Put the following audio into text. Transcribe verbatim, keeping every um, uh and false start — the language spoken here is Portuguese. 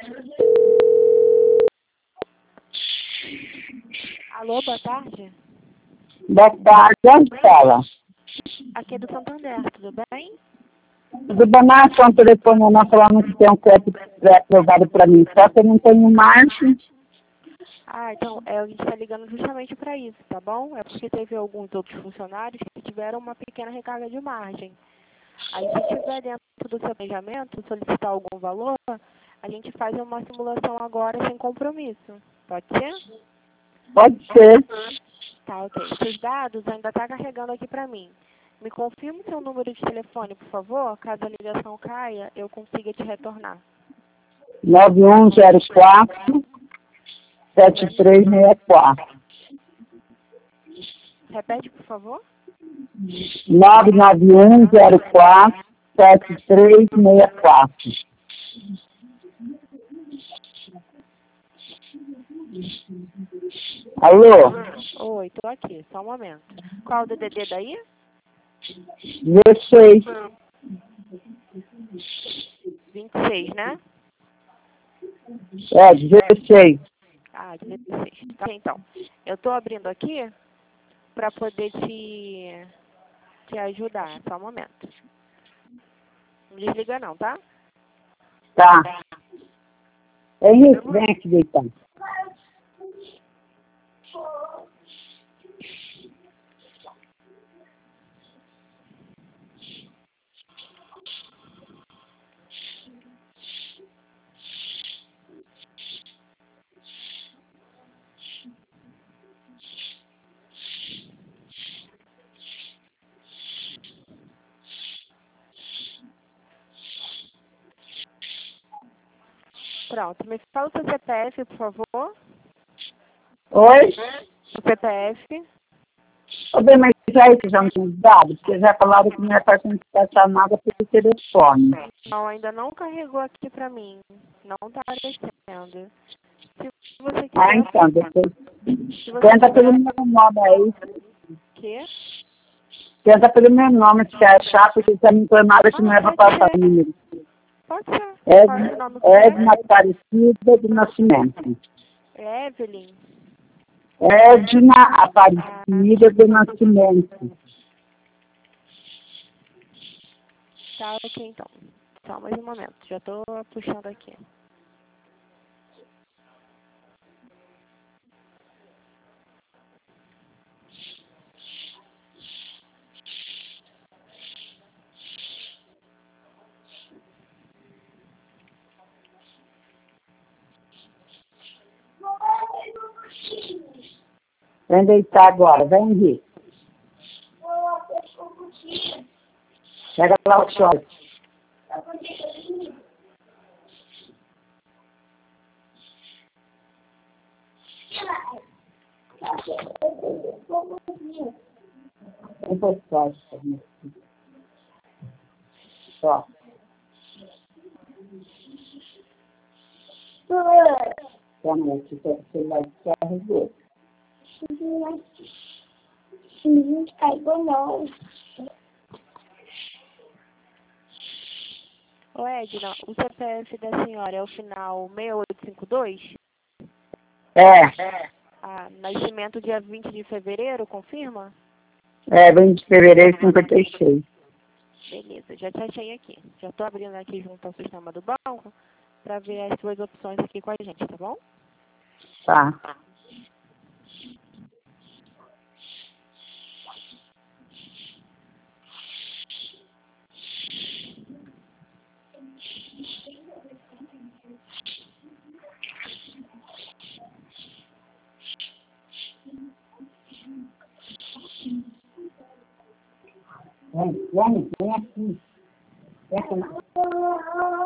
Alô, boa tarde. Boa tarde, onde fala? Aqui é do Santander, tudo bem? Do Banacão, telefone, não falando que tem um crédito pré-aprovado para mim, só que eu não tenho margem. Ah, então, é, a gente está ligando justamente para isso, tá bom? É porque teve alguns outros funcionários que tiveram uma pequena recarga de margem. Aí, se estiver dentro do seu planejamento, solicitar algum valor, a gente faz uma simulação agora sem compromisso. Pode ser? Pode ser. Tá, ok. Seus dados ainda está carregando aqui para mim. Me confirme seu número de telefone, por favor. Caso a ligação caia, eu consiga te retornar. nove um zero quatro, sete três seis quatro. Repete, por favor. nove nove um zero quatro, sete três seis quatro. Alô? Oi, tô aqui, só um momento. Qual o D D D daí? dezesseis. vinte e seis, né? É, dezesseis. Ah, dezesseis. Tá, então. Eu tô abrindo aqui para poder te, te ajudar. Só um momento. Não desliga não, tá? Tá. Henrique, vem aqui deitar. Pronto. Me fala o seu C P F, por favor. Oi? O C P F. Ô, bem, mas já isso já não tinha dado, porque já falaram que não é para gente passar nada pelo telefone. Não, ainda não carregou aqui para mim. Não está aparecendo. Se você Ah, quiser... então, depois. Se você Tenta pelo quiser... meu nome aí. Quê? Tenta pelo meu nome, se achar, porque já me informaram que não é Ah, para pode passar ser. número. Pode ser. Qual é o seu Edna, nome completo? Edna Aparecida do Nascimento. É Evelyn. Edna Ah, Aparecida do Nascimento. tá, ok, então. Só mais um momento. Já estou puxando aqui. Vem deitar agora, vem, Henrique. Pega lá o short. Vem por trás. Só. Boa noite, você vai carregar. Não caiu não. Ô, Edna, o C P F da senhora é o final seis oito cinco dois? É, Ah, nascimento dia vinte de fevereiro, confirma? é, vinte de fevereiro de cinquenta e seis. Beleza, já te achei aqui. Já estou abrindo aqui junto ao sistema do banco para ver as suas opções aqui com a gente, tá bom? Tá. Vem, vem, vem aqui. Vem aqui.